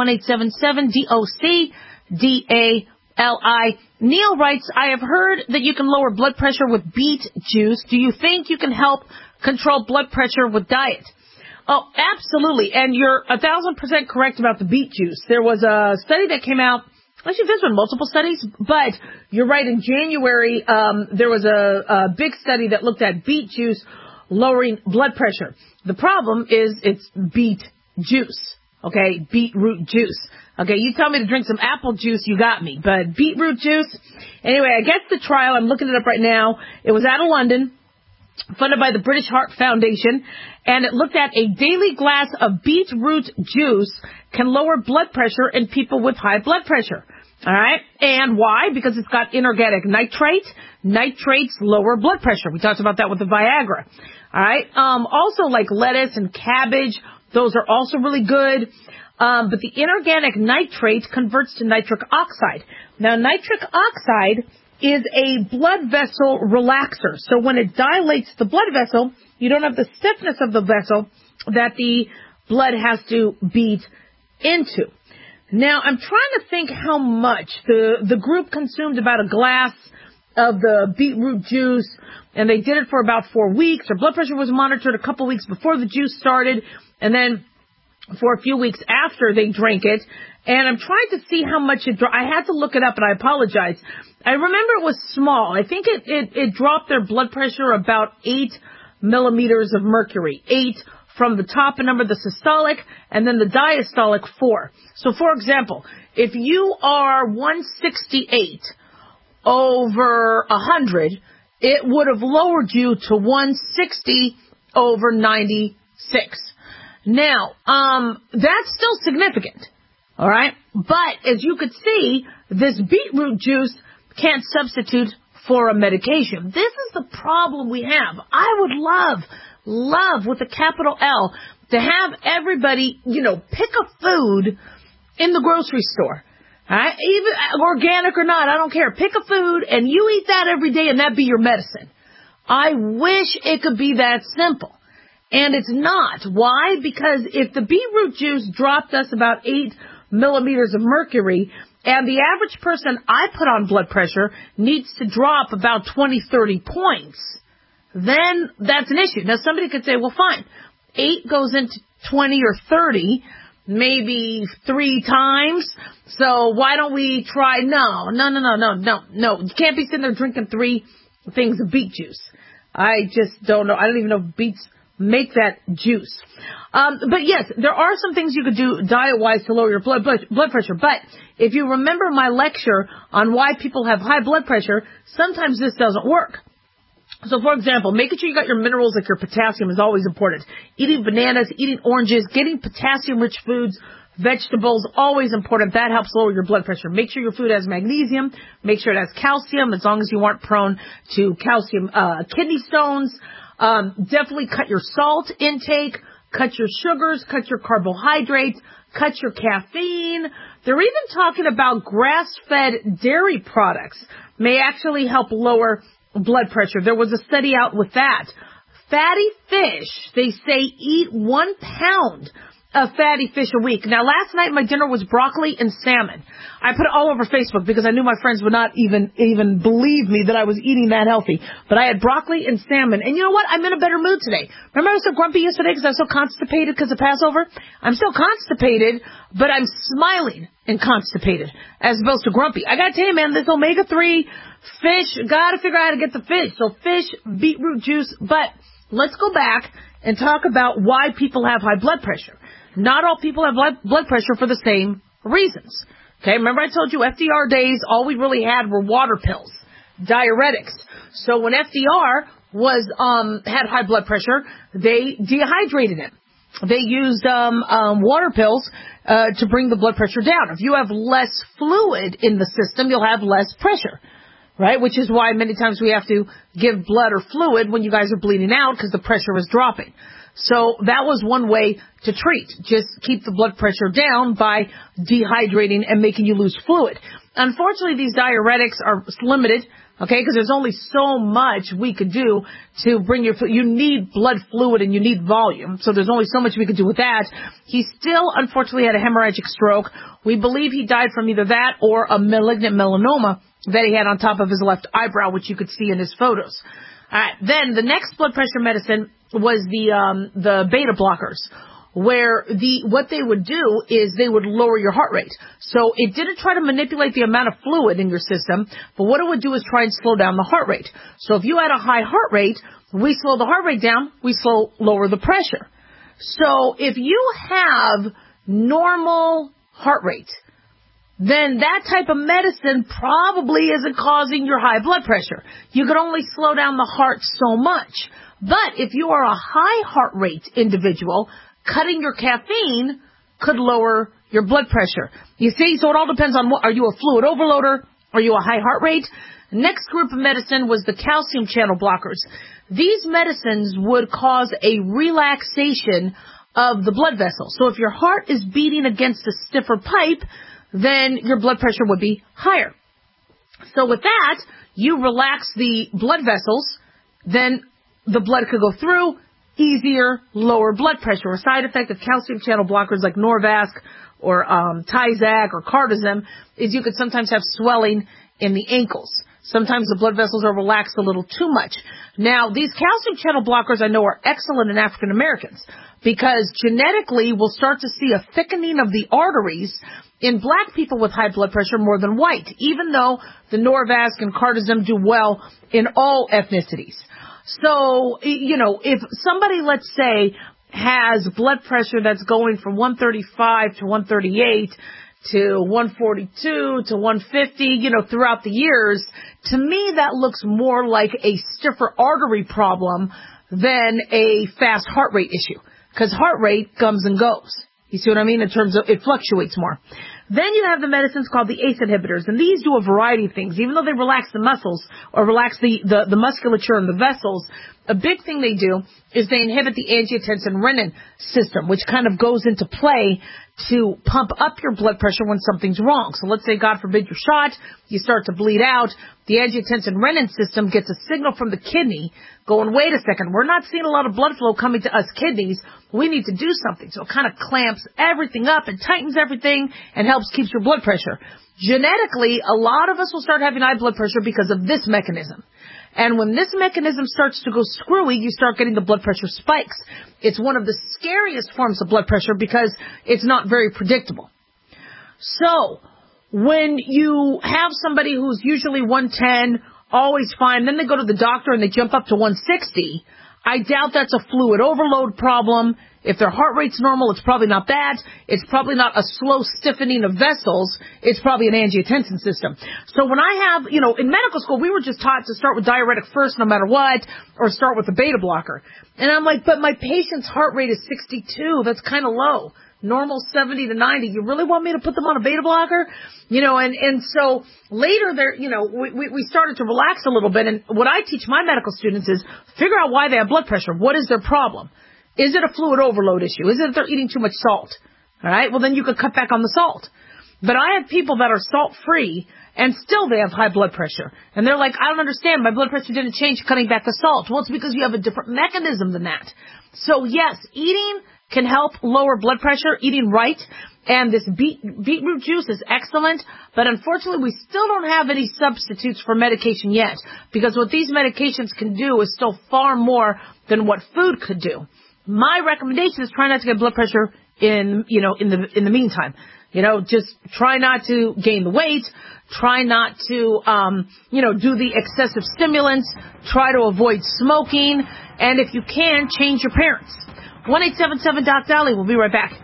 1-877-DOC-DALI. Neil writes, I have heard that you can lower blood pressure with beet juice. Do you think you can help control blood pressure with diet? Oh, absolutely. And you're 1,000% correct about the beet juice. There was a study that came out. Actually, there's been multiple studies, but you're right. In January, there was a big study that looked at beet juice lowering blood pressure. The problem is it's beet juice. Okay, beetroot juice. Okay, you tell me to drink some apple juice, you got me. But beetroot juice, anyway, I guess the trial, I'm looking it up right now, it was out of London, funded by the British Heart Foundation, and it looked at a daily glass of beetroot juice can lower blood pressure in people with high blood pressure. All right, and why? Because it's got inorganic nitrate. Nitrates lower blood pressure. We talked about that with the Viagra. All right, also like lettuce and cabbage, those are also really good. But the inorganic nitrate converts to nitric oxide. Now, nitric oxide is a blood vessel relaxer. So when it dilates the blood vessel, you don't have the stiffness of the vessel that the blood has to beat into. Now, I'm trying to think how much the group consumed about a glass of the beetroot juice, and they did it for about 4 weeks. Their blood pressure was monitored a couple weeks before the juice started, and then for a few weeks after they drank it. And I'm trying to see how much I had to look it up, and I apologize. I remember it was small. I think it dropped their blood pressure about 8 millimeters of mercury. 8 from the top number, the systolic, and then the diastolic 4. So, for example, if you are 168 over 100, it would have lowered you to 160 over 96. Now, that's still significant, all right? But as you could see, this beetroot juice can't substitute for a medication. This is the problem we have. I would love with a capital L to have everybody, pick a food in the grocery store. All right? Even organic or not, I don't care. Pick a food and you eat that every day and that be your medicine. I wish it could be that simple. And it's not. Why? Because if the beetroot juice dropped us about 8 millimeters of mercury, and the average person I put on blood pressure needs to drop about 20, 30 points, then that's an issue. Now, somebody could say, well, fine, 8 goes into 20 or 30, maybe 3 times, so why don't we try? No. You can't be sitting there drinking 3 things of beet juice. I just don't know. I don't even know if beets make that juice. But yes, there are some things you could do diet-wise to lower your blood pressure. But if you remember my lecture on why people have high blood pressure, sometimes this doesn't work. So, for example, making sure you got your minerals, like your potassium, is always important. Eating bananas, eating oranges, getting potassium-rich foods, vegetables, always important. That helps lower your blood pressure. Make sure your food has magnesium. Make sure it has calcium, as long as you aren't prone to calcium kidney stones. Definitely cut your salt intake, cut your sugars, cut your carbohydrates, cut your caffeine. They're even talking about grass-fed dairy products may actually help lower blood pressure. There was a study out with that. Fatty fish, they say eat 1 pound of fatty fish a week. Now, last night my dinner was broccoli and salmon. I put it all over Facebook because I knew my friends would not even believe me that I was eating that healthy. But I had broccoli and salmon. And you know what? I'm in a better mood today. Remember I was so grumpy yesterday because I was so constipated because of Passover? I'm still constipated, but I'm smiling and constipated as opposed to grumpy. I got to tell you, man, this omega-3 fish, got to figure out how to get the fish. So fish, beetroot juice. But let's go back and talk about why people have high blood pressure. Not all people have blood pressure for the same reasons. Okay, remember I told you FDR days, all we really had were water pills, diuretics. So when FDR had high blood pressure, they dehydrated him. They used water pills to bring the blood pressure down. If you have less fluid in the system, you'll have less pressure, right? Which is why many times we have to give blood or fluid when you guys are bleeding out because the pressure is dropping. So that was one way to treat. Just keep the blood pressure down by dehydrating and making you lose fluid. Unfortunately, these diuretics are limited, okay, because there's only so much we could do to bring you need blood fluid and you need volume. So there's only so much we could do with that. He still, unfortunately, had a hemorrhagic stroke. We believe he died from either that or a malignant melanoma that he had on top of his left eyebrow, which you could see in his photos. All right, then the next blood pressure medicine was the beta blockers, where what they would do is they would lower your heart rate. So it didn't try to manipulate the amount of fluid in your system, but what it would do is try and slow down the heart rate. So if you had a high heart rate, we slow the heart rate down, we lower the pressure. So if you have normal heart rate, then that type of medicine probably isn't causing your high blood pressure. You can only slow down the heart so much. But if you are a high heart rate individual, cutting your caffeine could lower your blood pressure. You see, so it all depends on are you a fluid overloader? Are you a high heart rate? Next group of medicine was the calcium channel blockers. These medicines would cause a relaxation of the blood vessels. So if your heart is beating against a stiffer pipe, then your blood pressure would be higher. So with that, you relax the blood vessels, then the blood could go through, easier, lower blood pressure. A side effect of calcium channel blockers like Norvasc or Tyzac or Cardizem is you could sometimes have swelling in the ankles. Sometimes the blood vessels are relaxed a little too much. Now, these calcium channel blockers I know are excellent in African Americans because genetically we'll start to see a thickening of the arteries in black people with high blood pressure more than white, even though the Norvasc and Cardizem do well in all ethnicities. So, you know, if somebody, let's say, has blood pressure that's going from 135 to 138 to 142 to 150, you know, throughout the years, to me that looks more like a stiffer artery problem than a fast heart rate issue. Because heart rate comes and goes. You see what I mean? In terms of, it fluctuates more. Then you have the medicines called the ACE inhibitors, and these do a variety of things. Even though they relax the muscles or relax the musculature and the vessels, a big thing they do is they inhibit the angiotensin-renin system, which kind of goes into play to pump up your blood pressure when something's wrong. So let's say, God forbid, you're shot, you start to bleed out, the angiotensin-renin system gets a signal from the kidney going, wait a second, we're not seeing a lot of blood flow coming to us kidneys, we need to do something. So it kind of clamps everything up and tightens everything and helps keep your blood pressure. Genetically, a lot of us will start having high blood pressure because of this mechanism. And when this mechanism starts to go screwy, you start getting the blood pressure spikes. It's one of the scariest forms of blood pressure because it's not very predictable. So, when you have somebody who's usually 110, always fine, then they go to the doctor and they jump up to 160, I doubt that's a fluid overload problem. If their heart rate's normal, it's probably not that. It's probably not a slow stiffening of vessels. It's probably an angiotensin system. So when I have, you know, in medical school, we were just taught to start with diuretic first no matter what, or start with a beta blocker. And I'm like, but my patient's heart rate is 62. That's kind of low. Normal 70 to 90. You really want me to put them on a beta blocker? You know, and so later there, you know, we started to relax a little bit. And what I teach my medical students is figure out why they have blood pressure. What is their problem? Is it a fluid overload issue? Is it that they're eating too much salt? All right. Well, then you could cut back on the salt. But I have people that are salt free and still they have high blood pressure. And they're like, I don't understand. My blood pressure didn't change cutting back the salt. Well, it's because you have a different mechanism than that. So yes, eating can help lower blood pressure, eating right. And this beetroot juice is excellent. But unfortunately, we still don't have any substitutes for medication yet. Because what these medications can do is still far more than what food could do. My recommendation is try not to get blood pressure in the meantime. You know, just try not to gain the weight. Try not to, do the excessive stimulants. Try to avoid smoking. And if you can, change your parents. 1-877-DOC-DOLLY. We'll be right back.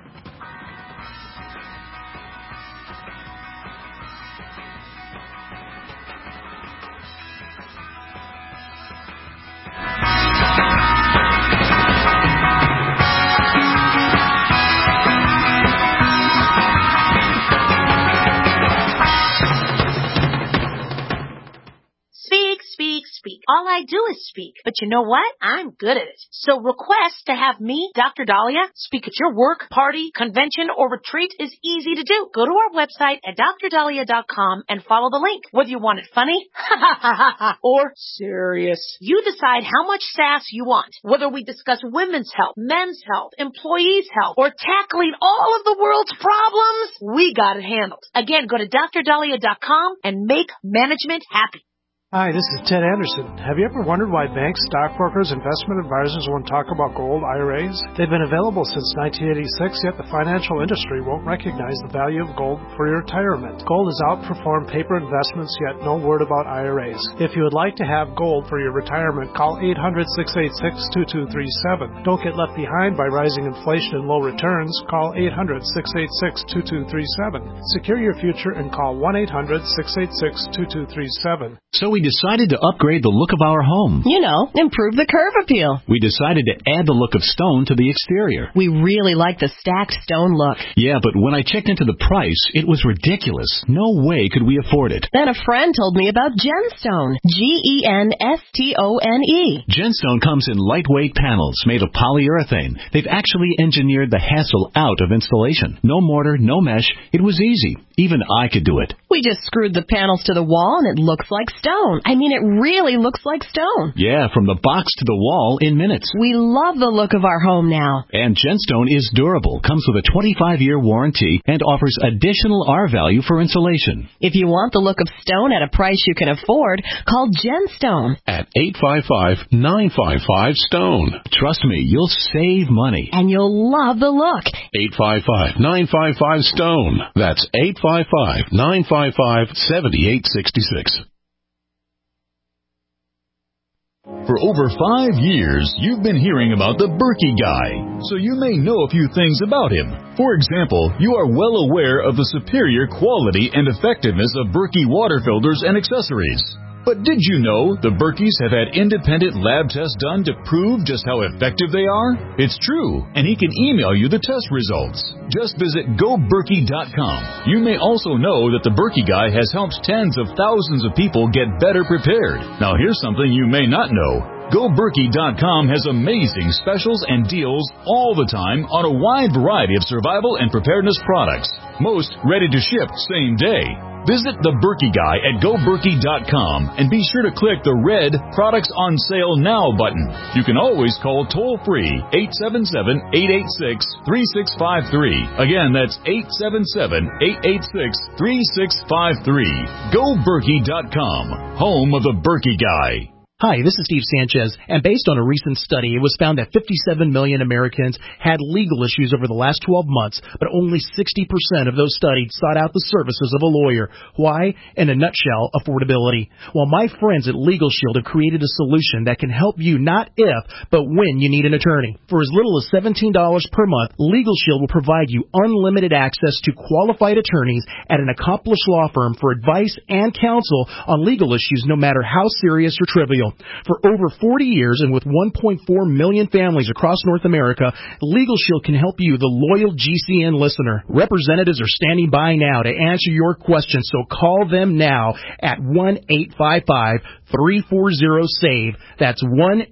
All I do is speak. But you know what? I'm good at it. So request to have me, Dr. Dahlia, speak at your work, party, convention, or retreat is easy to do. Go to our website at drdahlia.com and follow the link. Whether you want it funny, or serious. You decide how much sass you want. Whether we discuss women's health, men's health, employees' health, or tackling all of the world's problems, we got it handled. Again, go to drdahlia.com and make management happy. Hi, this is Ted Anderson. Have you ever wondered why banks, stockbrokers, investment advisors won't talk about gold IRAs? They've been available since 1986, yet the financial industry won't recognize the value of gold for your retirement. Gold has outperformed paper investments, yet no word about IRAs. If you would like to have gold for your retirement, call 800-686-2237. Don't get left behind by rising inflation and low returns. Call 800-686-2237. Secure your future and call 1-800-686-2237. So we decided to upgrade the look of our home. You know, improve the curve appeal. We decided to add the look of stone to the exterior. We really like the stacked stone look. Yeah, but when I checked into the price, it was ridiculous. No way could we afford it. Then a friend told me about Genstone. Genstone. Genstone comes in lightweight panels made of polyurethane. They've actually engineered the hassle out of installation. No mortar, no mesh. It was easy. Even I could do it. We just screwed the panels to the wall and it looks like stone. I mean, it really looks like stone. Yeah, from the box to the wall in minutes. We love the look of our home now. And Genstone is durable, comes with a 25-year warranty, and offers additional R value for insulation. If you want the look of stone at a price you can afford, call Genstone at 855-955-STONE. Trust me, you'll save money. And you'll love the look. 855-955-STONE. That's 855-955-7866. For over 5 years, you've been hearing about the Berkey Guy, so you may know a few things about him. For example, you are well aware of the superior quality and effectiveness of Berkey water filters and accessories. But did you know the Berkeys have had independent lab tests done to prove just how effective they are? It's true, and he can email you the test results. Just visit GoBerkey.com. You may also know that the Berkey Guy has helped tens of thousands of people get better prepared. Now here's something you may not know. GoBerkey.com has amazing specials and deals all the time on a wide variety of survival and preparedness products. Most ready to ship same day. Visit the Berkey Guy at GoBerkey.com and be sure to click the red Products on Sale Now button. You can always call toll-free 877-886-3653. Again, that's 877-886-3653. GoBerkey.com, home of the Berkey Guy. Hi, this is Steve Sanchez, and based on a recent study, it was found that 57 million Americans had legal issues over the last 12 months, but only 60% of those studied sought out the services of a lawyer. Why? In a nutshell, affordability. Well, my friends at Legal Shield have created a solution that can help you not if, but when you need an attorney. For as little as $17 per month, Legal Shield will provide you unlimited access to qualified attorneys at an accomplished law firm for advice and counsel on legal issues, no matter how serious or trivial. For over 40 years and with 1.4 million families across North America, Legal Shield can help you, the loyal GCN listener. Representatives are standing by now to answer your questions, so call them now at 1-855-340-SAVE. That's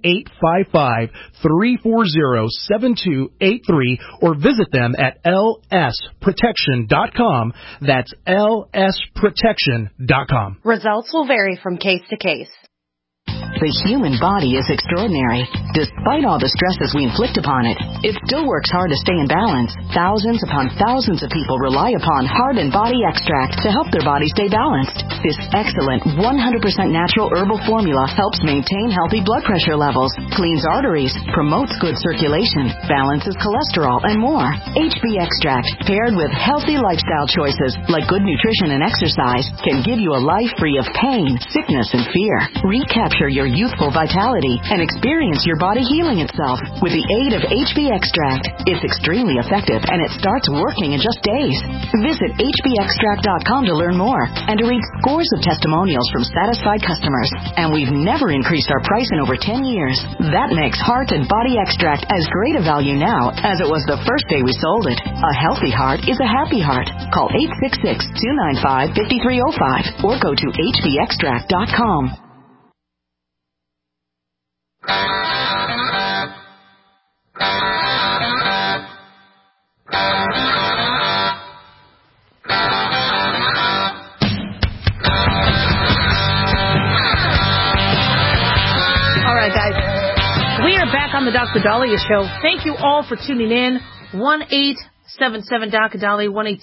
1-855-340-7283, or visit them at lsprotection.com. That's lsprotection.com. Results will vary from case to case. The human body is extraordinary. Despite all the stresses we inflict upon it, it still works hard to stay in balance. Thousands upon thousands of people rely upon Heart and Body Extract to help their body stay balanced. This excellent 100% natural herbal formula helps maintain healthy blood pressure levels, cleans arteries, promotes good circulation, balances cholesterol, and more. HB Extract, paired with healthy lifestyle choices like good nutrition and exercise, can give you a life free of pain, sickness, and fear. Recapture your youthful vitality and experience your body healing itself with the aid of HB Extract. It's extremely effective and it starts working in just days. Visit hbextract.com to learn more and to read scores of testimonials from satisfied customers. And we've never increased our price in over 10 years. That makes Heart and Body Extract as great a value now as it was the first day we sold it. A healthy heart is a happy heart. Call 866-295-5305 or go to hbextract.com. We are back on the Dr. Dahlia Show. Thank you all for tuning in. 1-877-DOC-DALI,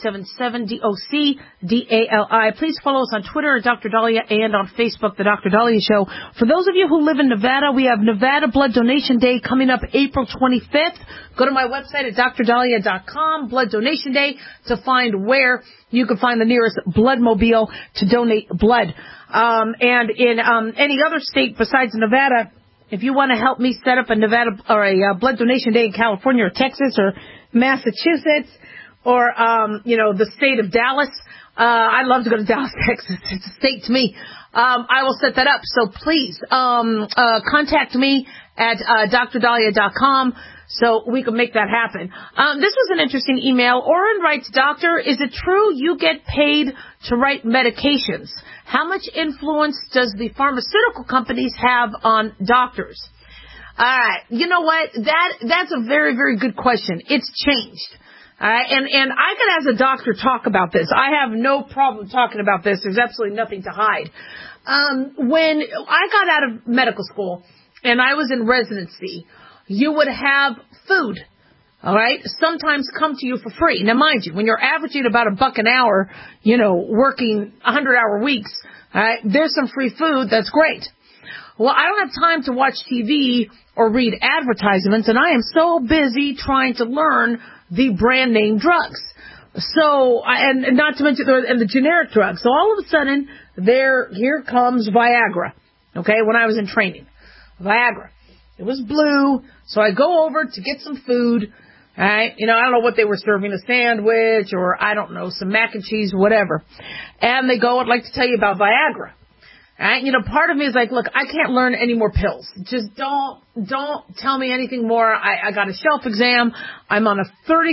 1-877-DOC-DALI. Please follow us on Twitter at Dr. Dahlia and on Facebook, The Dr. Dahlia Show. For those of you who live in Nevada, we have Nevada Blood Donation Day coming up April 25th. Go to my website at drdahlia.com, Blood Donation Day, to find where you can find the nearest bloodmobile to donate blood. And in any other state besides Nevada, if you want to help me set up a Nevada or a blood donation day in California or Texas or Massachusetts or, the state of Dallas, I'd love to go to Dallas, Texas. It's a state to me. I will set that up. So please, contact me at drdahlia.com so we can make that happen. This was an interesting email. Oren writes, Doctor, is it true you get paid to write medications? How much influence does the pharmaceutical companies have on doctors? All right. You know what? That's a very, very good question. It's changed. All right. And I could, as a doctor, talk about this. I have no problem talking about this. There's absolutely nothing to hide. When I got out of medical school and I was in residency, you would have food. All right. Sometimes come to you for free. Now, mind you, when you're averaging about $1 an hour, working 100-hour weeks, all right, there's some free food. That's great. Well, I don't have time to watch TV or read advertisements, and I am so busy trying to learn the brand name drugs. So, and not to mention the generic drugs. So all of a sudden, here comes Viagra. Okay, when I was in training, Viagra. It was blue, so I go over to get some food. All right, I don't know what they were serving, a sandwich or I don't know, some mac and cheese, whatever. And they go, I'd like to tell you about Viagra. All right, part of me is like, look, I can't learn any more pills. Just don't tell me anything more. I got a shelf exam. I'm on a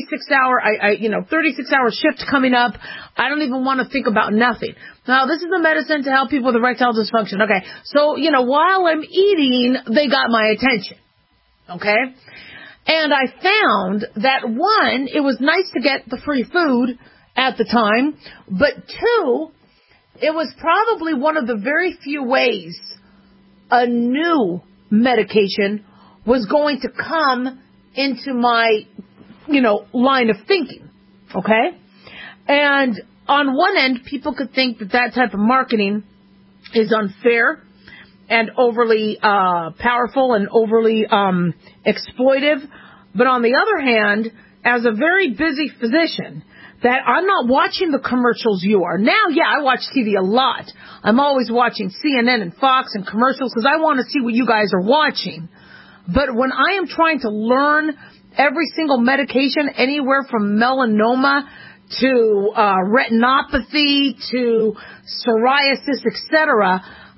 36-hour shift coming up. I don't even want to think about nothing. Now, this is a medicine to help people with erectile dysfunction. Okay. So, while I'm eating, they got my attention. Okay. And I found that one, it was nice to get the free food at the time, but two, it was probably one of the very few ways a new medication was going to come into my, line of thinking. Okay? And on one end, people could think that type of marketing is unfair and overly powerful and overly exploitive. But on the other hand, as a very busy physician, that I'm not watching the commercials you are. Now, yeah, I watch TV a lot. I'm always watching CNN and Fox and commercials because I want to see what you guys are watching. But when I am trying to learn every single medication, anywhere from melanoma to retinopathy to psoriasis, etc.,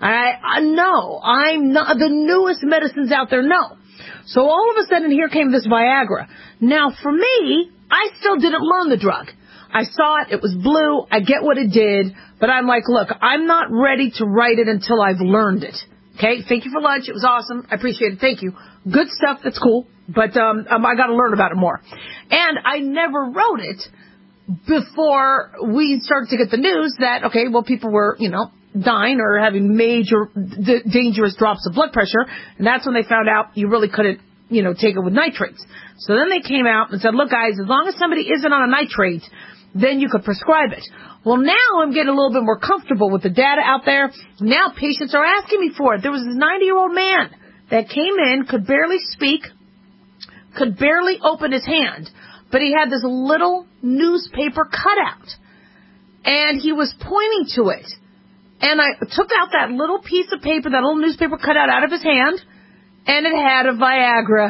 no, I'm not the newest medicines out there. No. So all of a sudden, here came this Viagra. Now, for me, I still didn't learn the drug. I saw it. It was blue. I get what it did. But I'm like, look, I'm not ready to write it until I've learned it. Okay? Thank you for lunch. It was awesome. I appreciate it. Thank you. Good stuff. That's cool. But I got to learn about it more. And I never wrote it before we started to get the news that, okay, well, people were, dying or having major dangerous drops of blood pressure. And that's when they found out you really couldn't, take it with nitrates. So then they came out and said, look, guys, as long as somebody isn't on a nitrate, then you could prescribe it. Well, now I'm getting a little bit more comfortable with the data out there. Now patients are asking me for it. There was this 90-year-old man that came in, could barely speak, could barely open his hand, but he had this little newspaper cutout, and he was pointing to it. And I took out that little piece of paper, that little newspaper cutout out of his hand, and it had a Viagra.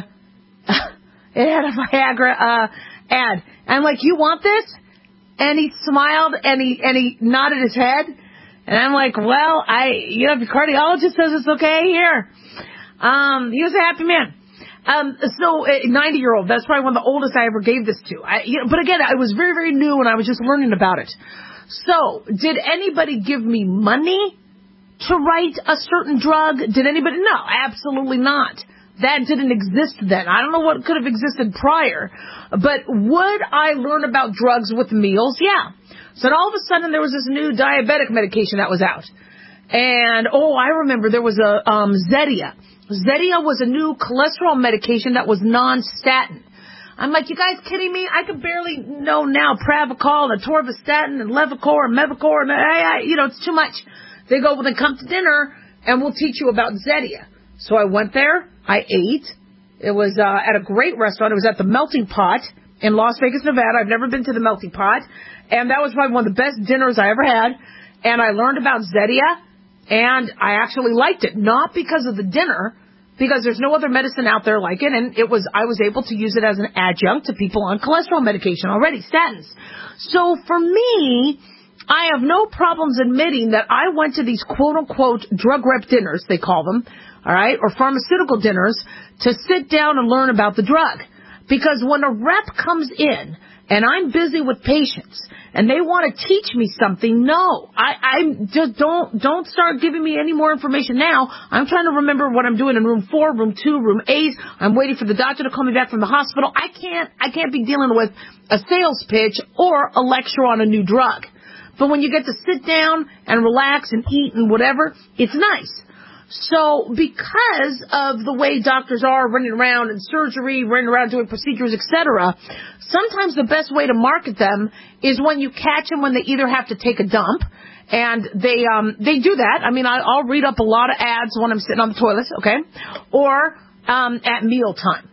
It had a Viagra ad. I'm like, you want this? And he smiled and he nodded his head. And I'm like, well, if the cardiologist says it's okay, here. He was a happy man. So a 90-year-old, that's probably one of the oldest I ever gave this to. But again, I was very, very new and I was just learning about it. So, did anybody give me money to write a certain drug? Did anybody? No, absolutely not. That didn't exist then. I don't know what could have existed prior. But would I learn about drugs with meals? Yeah. So all of a sudden there was this new diabetic medication that was out. And, I remember there was a Zetia. Zetia was a new cholesterol medication that was non-statin. I'm like, you guys kidding me? I can barely know now Pravachol and atorvastatin and Levocor and Mevacor. And, it's too much. They go, well, then come to dinner and we'll teach you about Zetia. So I went there. I ate. It was at a great restaurant. It was at the Melting Pot in Las Vegas, Nevada. I've never been to the Melting Pot. And that was probably one of the best dinners I ever had. And I learned about Zetia, and I actually liked it. Not because of the dinner, because there's no other medicine out there like it. And I was able to use it as an adjunct to people on cholesterol medication already, statins. So for me, I have no problems admitting that I went to these quote-unquote drug rep dinners, they call them, all right, or pharmaceutical dinners, to sit down and learn about the drug. Because when a rep comes in and I'm busy with patients and they want to teach me something, no, I just don't start giving me any more information now. I'm trying to remember what I'm doing in room 4, room 2, room 8. I'm waiting for the doctor to call me back from the hospital. I can't be dealing with a sales pitch or a lecture on a new drug. But when you get to sit down and relax and eat and whatever, it's nice. So because of the way doctors are running around in surgery, running around doing procedures, etc., sometimes the best way to market them is when you catch them when they either have to take a dump, and they do that. I mean, I'll read up a lot of ads when I'm sitting on the toilet, okay, or at mealtime.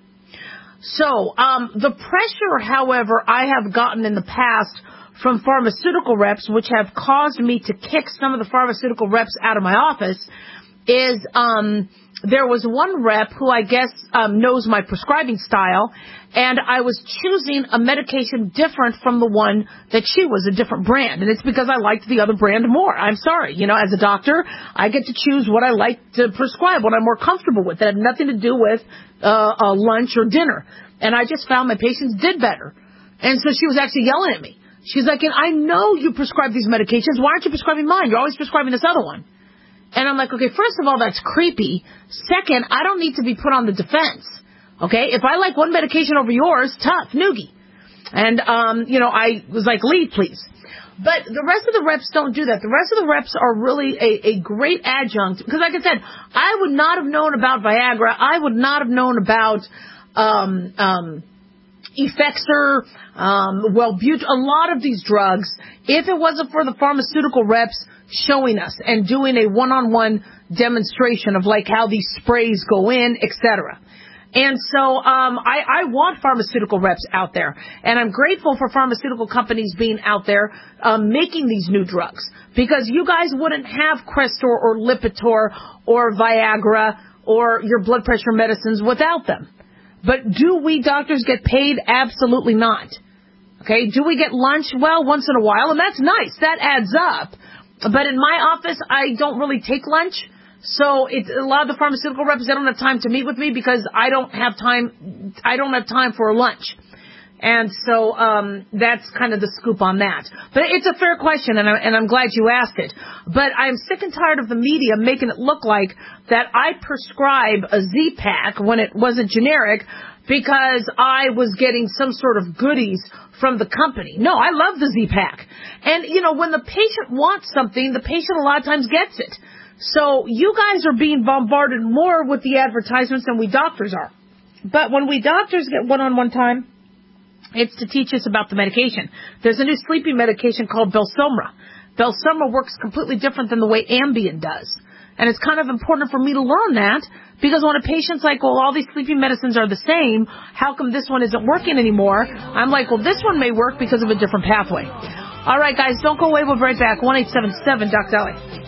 So the pressure, however, I have gotten in the past from pharmaceutical reps, which have caused me to kick some of the pharmaceutical reps out of my office, is there was one rep who I guess knows my prescribing style, and I was choosing a medication different from the one that she was, a different brand. And it's because I liked the other brand more. I'm sorry. As a doctor, I get to choose what I like to prescribe, what I'm more comfortable with. It had nothing to do with lunch or dinner. And I just found my patients did better. And so she was actually yelling at me. She's like, I know you prescribe these medications. Why aren't you prescribing mine? You're always prescribing this other one. And I'm like, okay, first of all, that's creepy. Second, I don't need to be put on the defense. Okay? If I like one medication over yours, tough, noogie. And, I was like, lead, please. But the rest of the reps don't do that. The rest of the reps are really a great adjunct. Because like I said, I would not have known about Viagra. I would not have known about, Effexor, Wellbutrin, a lot of these drugs, if it wasn't for the pharmaceutical reps showing us and doing a one-on-one demonstration of like how these sprays go in, etc. And so I want pharmaceutical reps out there, and I'm grateful for pharmaceutical companies being out there making these new drugs, because you guys wouldn't have Crestor or Lipitor or Viagra or your blood pressure medicines without them. But do we doctors get paid? Absolutely not. Okay, do we get lunch? Well, once in a while, and that's nice. That adds up. But in my office, I don't really take lunch. So a lot of the pharmaceutical reps, they don't have time to meet with me because I don't have time for a lunch. And so that's kind of the scoop on that. But it's a fair question, and I'm glad you asked it. But I'm sick and tired of the media making it look like that I prescribe a Z-Pak when it wasn't generic because I was getting some sort of goodies from the company. No, I love the Z-Pak. And, when the patient wants something, the patient a lot of times gets it. So you guys are being bombarded more with the advertisements than we doctors are. But when we doctors get one-on-one time, it's to teach us about the medication. There's a new sleeping medication called Belsomra. Belsomra works completely different than the way Ambien does. And it's kind of important for me to learn that, because when a patient's like, well, all these sleeping medicines are the same, how come this one isn't working anymore? I'm like, well, this one may work because of a different pathway. All right, guys, don't go away. We'll be right back. 1-877-DOC-DOLLY.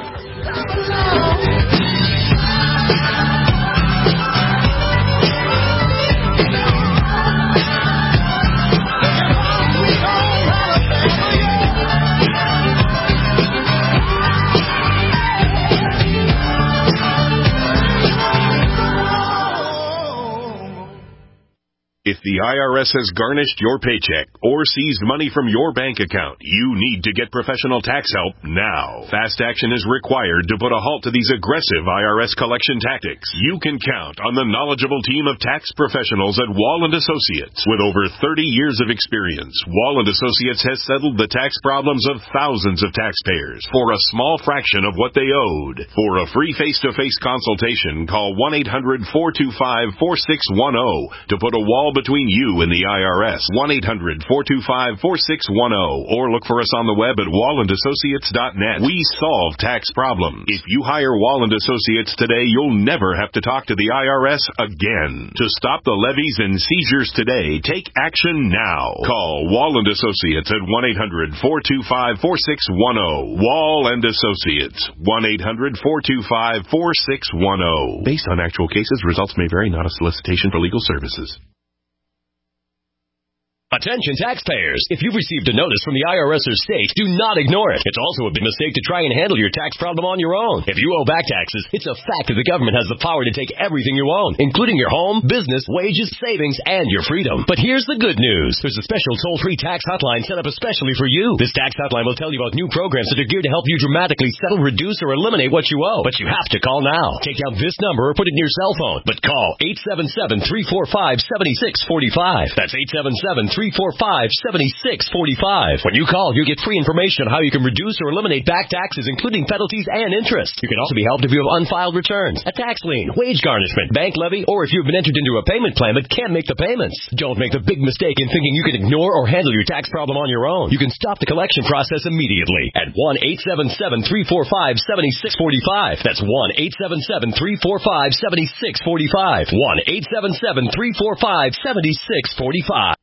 If the IRS has garnished your paycheck or seized money from your bank account, you need to get professional tax help now. Fast action is required to put a halt to these aggressive IRS collection tactics. You can count on the knowledgeable team of tax professionals at Wall & Associates. With over 30 years of experience, Wall & Associates has settled the tax problems of thousands of taxpayers for a small fraction of what they owed. For a free face-to-face consultation, call 1-800-425-4610 to put a wall between you in the IRS. 1-800-425-4610 or look for us on the web at wallandassociates.net. We solve tax problems. If you hire Walland Associates today, you'll never have to talk to the IRS again. To stop the levies and seizures today, take action now. Call Walland Associates at 1-800-425-4610. Wall and Associates. 1-800-425-4610. Based on actual cases, results may vary, not a solicitation for legal services. Attention taxpayers. If you've received a notice from the IRS or state, do not ignore it. It's also a big mistake to try and handle your tax problem on your own. If you owe back taxes, it's a fact that the government has the power to take everything you own, including your home, business, wages, savings, and your freedom. But here's the good news. There's a special toll-free tax hotline set up especially for you. This tax hotline will tell you about new programs that are geared to help you dramatically settle, reduce, or eliminate what you owe. But you have to call now. Take out this number or put it in your cell phone. But call 877-345-7645. That's 877-345-7645. When you call, you get free information on how you can reduce or eliminate back taxes, including penalties and interest. You can also be helped if you have unfiled returns, a tax lien, wage garnishment, bank levy, or if you've been entered into a payment plan but can't make the payments. Don't make the big mistake in thinking you can ignore or handle your tax problem on your own. You can stop the collection process immediately at 1-877-345-7645. That's 1-877-345-7645. 1-877-345-7645.